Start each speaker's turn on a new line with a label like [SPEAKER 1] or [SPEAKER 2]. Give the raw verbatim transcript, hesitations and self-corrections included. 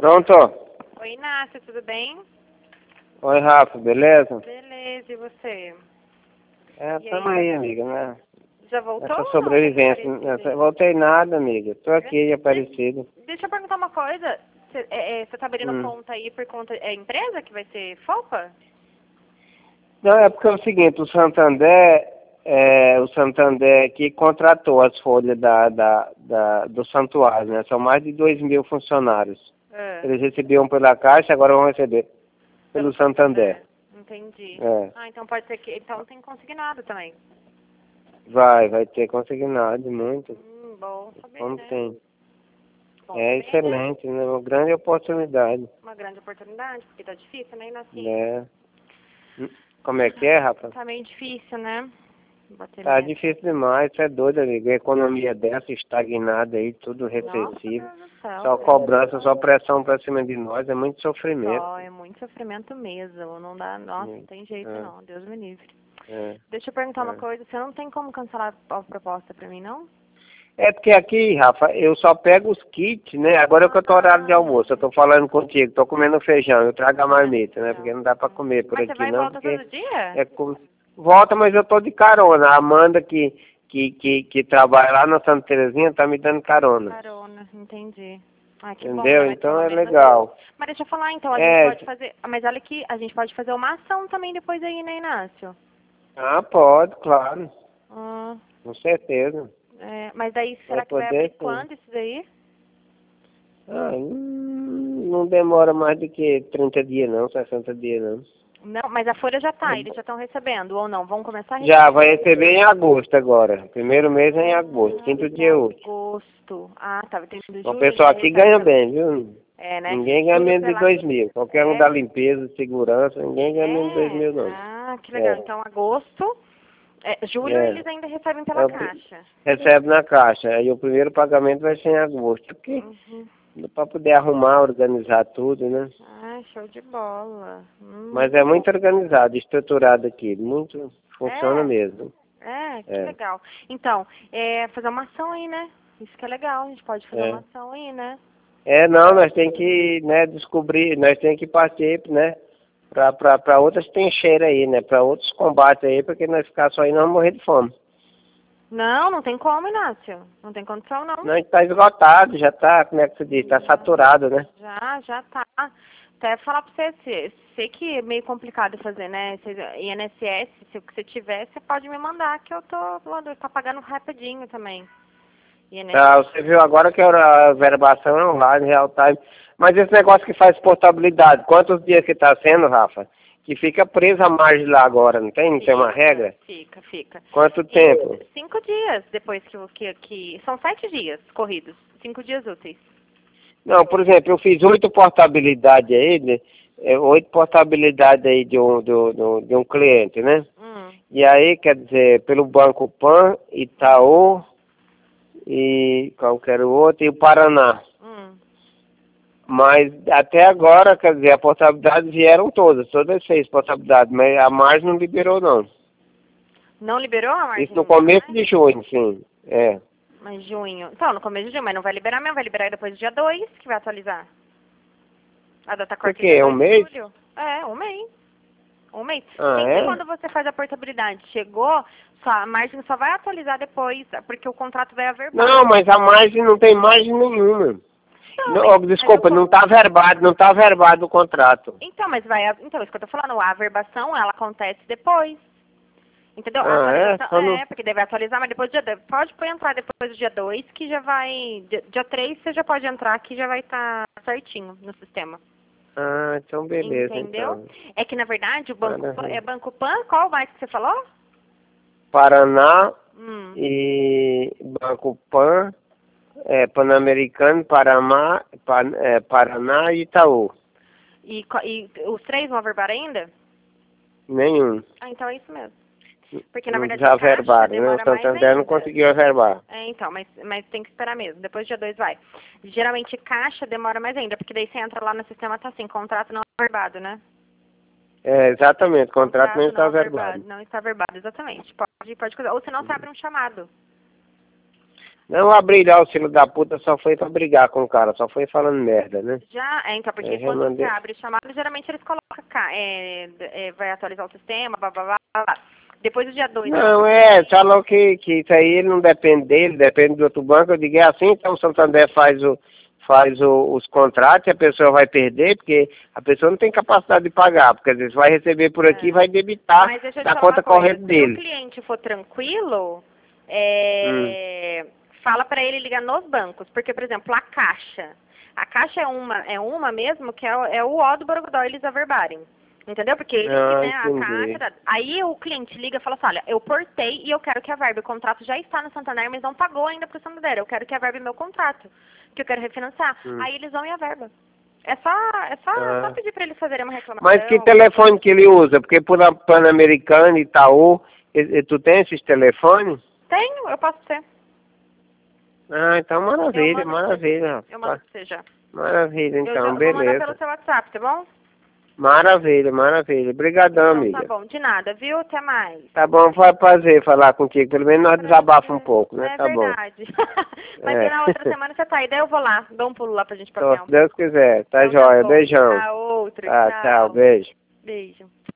[SPEAKER 1] Pronto?
[SPEAKER 2] Oi, Inácio, tudo bem?
[SPEAKER 1] Oi, Rafa, beleza?
[SPEAKER 2] Beleza, e você?
[SPEAKER 1] É,
[SPEAKER 2] E
[SPEAKER 1] tamo
[SPEAKER 2] aí?
[SPEAKER 1] aí, amiga, né?
[SPEAKER 2] Já voltou
[SPEAKER 1] Essa
[SPEAKER 2] ou não?
[SPEAKER 1] sobrevivência.
[SPEAKER 2] Aparecido
[SPEAKER 1] Nessa...
[SPEAKER 2] ainda?
[SPEAKER 1] Voltei nada, amiga. Tô aqui, Aparecido.
[SPEAKER 2] Deixa eu perguntar uma coisa. Você é, é, você tá abrindo
[SPEAKER 1] Hum.
[SPEAKER 2] conta aí por conta... É empresa que vai ser FOPA?
[SPEAKER 1] Não, é porque é o seguinte, o Santander, é, o Santander aqui contratou as folhas da, da, da, do santuário, né? São mais de dois mil funcionários.
[SPEAKER 2] É.
[SPEAKER 1] Eles recebiam pela Caixa, agora vão receber pelo Santander.
[SPEAKER 2] Entendi.
[SPEAKER 1] É.
[SPEAKER 2] Ah, então pode ser que... Então tem consignado também.
[SPEAKER 1] Vai, vai ter consignado muito.
[SPEAKER 2] Hum, bom saber,
[SPEAKER 1] Como
[SPEAKER 2] né?
[SPEAKER 1] tem.
[SPEAKER 2] Bom
[SPEAKER 1] É
[SPEAKER 2] saber, né?
[SPEAKER 1] excelente, né? Uma grande oportunidade.
[SPEAKER 2] Uma grande oportunidade, porque tá difícil, né, Inácio?
[SPEAKER 1] Né? Como é que é, Rafa?
[SPEAKER 2] Tá meio difícil, né? Bater
[SPEAKER 1] Tá
[SPEAKER 2] meta.
[SPEAKER 1] difícil demais, você é doido, amigo. A economia dessa estagnada aí, tudo
[SPEAKER 2] Nossa,
[SPEAKER 1] recessivo.
[SPEAKER 2] Deus do céu.
[SPEAKER 1] Só cobrança, só pressão pra cima de nós, é muito sofrimento.
[SPEAKER 2] Só, é muito sofrimento mesmo. Não dá, nossa,
[SPEAKER 1] Hum,
[SPEAKER 2] não tem jeito
[SPEAKER 1] é,
[SPEAKER 2] não. Deus me livre.
[SPEAKER 1] é,
[SPEAKER 2] Deixa eu perguntar uma
[SPEAKER 1] é.
[SPEAKER 2] coisa. Você não tem como cancelar a proposta pra mim, não?
[SPEAKER 1] É porque aqui, Rafa, eu só pego os kits, né? Agora é que eu tô horário de almoço, eu tô falando contigo, tô comendo feijão, eu trago a marmita, né? Porque não dá pra comer por
[SPEAKER 2] Mas você
[SPEAKER 1] aqui
[SPEAKER 2] vai e
[SPEAKER 1] não,
[SPEAKER 2] volta
[SPEAKER 1] porque
[SPEAKER 2] todo dia?
[SPEAKER 1] é com... Volta, mas eu tô de carona. A Amanda que, que, que, que trabalha lá na Santa Terezinha tá me dando carona.
[SPEAKER 2] Carona, entendi. Ah, que bom, né?
[SPEAKER 1] Entendeu?
[SPEAKER 2] Mas
[SPEAKER 1] Então
[SPEAKER 2] pelo
[SPEAKER 1] é
[SPEAKER 2] menos...
[SPEAKER 1] legal.
[SPEAKER 2] Mas deixa eu falar então, a gente
[SPEAKER 1] É,
[SPEAKER 2] pode fazer... Mas olha aqui, a gente pode fazer uma ação também depois aí, né, Inácio?
[SPEAKER 1] ah, pode, claro.
[SPEAKER 2] Ah,
[SPEAKER 1] Com certeza.
[SPEAKER 2] é, mas daí,
[SPEAKER 1] Vai
[SPEAKER 2] será que vai abrir
[SPEAKER 1] poder sim.
[SPEAKER 2] quando isso daí?
[SPEAKER 1] Ah, hum, não demora mais do que trinta dias não, sessenta dias não.
[SPEAKER 2] Não, mas a folha já tá, eles já estão recebendo, ou não? Vão começar a receber?
[SPEAKER 1] Já vai receber em agosto agora. Primeiro mês é em agosto, quinto dia é útil.
[SPEAKER 2] Agosto. Ah, tá. Tem do
[SPEAKER 1] O
[SPEAKER 2] julho, ele
[SPEAKER 1] pessoal
[SPEAKER 2] já
[SPEAKER 1] aqui
[SPEAKER 2] recebe
[SPEAKER 1] ganha
[SPEAKER 2] pela...
[SPEAKER 1] bem, viu?
[SPEAKER 2] É, né?
[SPEAKER 1] Ninguém ganha
[SPEAKER 2] Julho
[SPEAKER 1] menos de
[SPEAKER 2] pela...
[SPEAKER 1] dois mil. Qualquer um
[SPEAKER 2] É?
[SPEAKER 1] da limpeza, segurança, ninguém ganha menos de dois
[SPEAKER 2] É?
[SPEAKER 1] mil não.
[SPEAKER 2] Ah, que legal.
[SPEAKER 1] É,
[SPEAKER 2] Então, agosto... É, julho
[SPEAKER 1] é.
[SPEAKER 2] eles ainda recebem pela
[SPEAKER 1] É o pri-
[SPEAKER 2] caixa.
[SPEAKER 1] recebe na caixa. Aí o primeiro pagamento vai ser em agosto. Porque
[SPEAKER 2] Uhum.
[SPEAKER 1] para poder arrumar, organizar tudo, né?
[SPEAKER 2] Ah, show de bola. Hum,
[SPEAKER 1] Mas
[SPEAKER 2] muito
[SPEAKER 1] é
[SPEAKER 2] bom.
[SPEAKER 1] muito organizado, estruturado aqui. Muito funciona
[SPEAKER 2] É?
[SPEAKER 1] mesmo.
[SPEAKER 2] É, que
[SPEAKER 1] É,
[SPEAKER 2] legal. Então, é fazer uma ação aí, né? Isso que é legal. A gente pode fazer uma
[SPEAKER 1] é.
[SPEAKER 2] ação aí, né?
[SPEAKER 1] É, não, nós temos que, né, descobrir, nós temos que partir, né, para outras trincheiras aí, né, para outros combates aí, porque nós ficar só aí nós vamos morrer de fome.
[SPEAKER 2] Não, não tem como, Inácio. Não tem condição, não.
[SPEAKER 1] Não, a gente tá esgotado, já tá, como é que se diz, tá saturado, né?
[SPEAKER 2] Já, já tá. Até falar pra você, se- sei que é meio complicado fazer, né? Se- I N S S, se o que você tiver, você pode me mandar, que eu tô, tá pagando rapidinho também. I N S S.
[SPEAKER 1] Ah, você viu agora que a verbação é online, real time. Mas esse negócio que faz portabilidade, quantos dias que tá sendo, Rafa? Que fica presa a margem lá agora, não tem? Não tem uma regra?
[SPEAKER 2] Fica, fica.
[SPEAKER 1] Quanto
[SPEAKER 2] E
[SPEAKER 1] tempo?
[SPEAKER 2] cinco dias depois que, o- que, que... São sete dias corridos. Cinco dias úteis.
[SPEAKER 1] Não, por exemplo, eu fiz oito portabilidades aí, né? É, oito portabilidades aí de um, do, do, de um cliente, né?
[SPEAKER 2] Hum.
[SPEAKER 1] E aí, quer dizer, pelo Banco Pan, Itaú e qualquer outro, e o Paraná.
[SPEAKER 2] Hum.
[SPEAKER 1] Mas até agora, quer dizer, a portabilidade vieram todas, todas as seis portabilidades, mas a margem não liberou não.
[SPEAKER 2] Não liberou a margem?
[SPEAKER 1] Isso no começo de junho, sim. É.
[SPEAKER 2] Mas junho. Então, no começo de junho, mas não vai liberar mesmo, vai liberar depois do dia dois que vai atualizar. A data
[SPEAKER 1] Por
[SPEAKER 2] corte
[SPEAKER 1] quê?
[SPEAKER 2] é dia
[SPEAKER 1] É um
[SPEAKER 2] dois
[SPEAKER 1] mês?
[SPEAKER 2] de julho. É, um mês. Um mês.
[SPEAKER 1] Ah,
[SPEAKER 2] Sempre
[SPEAKER 1] é?
[SPEAKER 2] quando você faz a portabilidade, chegou, só, a margem só vai atualizar depois, porque o contrato vai averbado.
[SPEAKER 1] Não, mas a margem não tem margem nenhuma.
[SPEAKER 2] Não,
[SPEAKER 1] Não,
[SPEAKER 2] mas,
[SPEAKER 1] oh,
[SPEAKER 2] mas
[SPEAKER 1] desculpa,
[SPEAKER 2] o
[SPEAKER 1] não está verbado, não está verbado o contrato.
[SPEAKER 2] Então, mas vai. Então, isso que eu tô falando, a averbação, ela acontece depois. Entendeu? A
[SPEAKER 1] Ah, é?
[SPEAKER 2] atualização,
[SPEAKER 1] Só não...
[SPEAKER 2] é, porque deve atualizar, mas depois do dia, pode entrar depois do dia dois que já vai, dia, dia três você já pode entrar, que já vai estar certinho no sistema.
[SPEAKER 1] Ah, então beleza,
[SPEAKER 2] Entendeu?
[SPEAKER 1] então.
[SPEAKER 2] É que, na verdade, o Banco Pan,
[SPEAKER 1] Maravilha.
[SPEAKER 2] é Banco Pan, qual mais que você falou?
[SPEAKER 1] Paraná
[SPEAKER 2] Hum.
[SPEAKER 1] e Banco Pan, é, Pan-Americano, Paramá, Pan, é, Paraná e Itaú.
[SPEAKER 2] E, co- e os três vão averbar ainda?
[SPEAKER 1] Nenhum.
[SPEAKER 2] Ah, então é isso mesmo. Porque, na
[SPEAKER 1] Não
[SPEAKER 2] verdade, a caixa
[SPEAKER 1] desaverbaram, né? O
[SPEAKER 2] demora mais
[SPEAKER 1] Santander
[SPEAKER 2] ainda.
[SPEAKER 1] não conseguiu averbar.
[SPEAKER 2] É, então, mas, mas tem que esperar mesmo. Depois do dia dois vai. Geralmente caixa demora mais ainda, porque daí você entra lá no sistema, tá assim, contrato não averbado, né?
[SPEAKER 1] É, exatamente, o contrato não
[SPEAKER 2] Contrato
[SPEAKER 1] está
[SPEAKER 2] não
[SPEAKER 1] averbado.
[SPEAKER 2] averbado. Não está averbado, exatamente. Pode, pode coisa. Ou senão você abre um chamado.
[SPEAKER 1] Não, abrir lá o filho da puta só foi pra brigar com o cara, só foi falando merda, né?
[SPEAKER 2] Já, é, então, porque
[SPEAKER 1] Eu já
[SPEAKER 2] quando
[SPEAKER 1] mandei.
[SPEAKER 2] você abre chamada, geralmente eles colocam, cá, é, é, vai atualizar o sistema, blá, blá, blá, blá. Depois do dia dois.
[SPEAKER 1] Não, é, falou que, que isso aí ele não depende dele, depende do outro banco. Eu digo, é assim, então o Santander faz, o, faz o, os contratos e a pessoa vai perder, porque a pessoa não tem capacidade de pagar, porque às vezes vai receber por aqui e
[SPEAKER 2] É.
[SPEAKER 1] vai debitar
[SPEAKER 2] Mas deixa eu te
[SPEAKER 1] da
[SPEAKER 2] falar
[SPEAKER 1] conta
[SPEAKER 2] uma coisa,
[SPEAKER 1] corrente
[SPEAKER 2] se o
[SPEAKER 1] dele.
[SPEAKER 2] cliente for tranquilo,
[SPEAKER 1] Hum.
[SPEAKER 2] é, fala pra ele ligar nos bancos, porque, por exemplo, a Caixa, a Caixa é uma, é uma mesmo que é, o- é o O do Borogodó, eles averbarem. Entendeu? Porque eles que,
[SPEAKER 1] Ah,
[SPEAKER 2] né, a
[SPEAKER 1] entendi.
[SPEAKER 2] Caixa... Aí o cliente liga e fala assim, olha, eu portei e eu quero que averbe. O contrato já está no Santander, mas não pagou ainda pro Santander. Eu quero que averbe meu contrato, que eu quero refinanciar.
[SPEAKER 1] Hum.
[SPEAKER 2] Aí eles vão e averba. É só, é só, é só
[SPEAKER 1] Ah.
[SPEAKER 2] pedir pra eles fazerem uma reclamação.
[SPEAKER 1] Mas que telefone que ele usa? Porque por a Pan-Americana, Itaú, e, e, tu tem esses telefones?
[SPEAKER 2] Tenho, eu posso ser.
[SPEAKER 1] Ah, então
[SPEAKER 2] Eu
[SPEAKER 1] maravilha,
[SPEAKER 2] mando pra você.
[SPEAKER 1] maravilha.
[SPEAKER 2] Eu mando pra você já.
[SPEAKER 1] Maravilha,
[SPEAKER 2] Eu já
[SPEAKER 1] então,
[SPEAKER 2] vou mandar pelo
[SPEAKER 1] beleza.
[SPEAKER 2] seu WhatsApp, tá bom?
[SPEAKER 1] Maravilha, maravilha. Obrigadão,
[SPEAKER 2] Então tá
[SPEAKER 1] amiga.
[SPEAKER 2] bom. De nada, viu? Até mais.
[SPEAKER 1] Tá bom, foi um prazer falar contigo. Pelo menos nós desabafa um pouco, né?
[SPEAKER 2] É
[SPEAKER 1] Tá bom.
[SPEAKER 2] verdade. Mas
[SPEAKER 1] É.
[SPEAKER 2] e na outra semana você tá aí, daí eu vou lá. Dou um pulo lá pra gente
[SPEAKER 1] Então,
[SPEAKER 2] passear
[SPEAKER 1] se
[SPEAKER 2] um
[SPEAKER 1] Deus
[SPEAKER 2] pouco.
[SPEAKER 1] quiser. Tá
[SPEAKER 2] Então tá
[SPEAKER 1] joia.
[SPEAKER 2] bom.
[SPEAKER 1] Beijão.
[SPEAKER 2] A outro,
[SPEAKER 1] Tá, tchau.
[SPEAKER 2] tchau.
[SPEAKER 1] Beijo.
[SPEAKER 2] Beijo.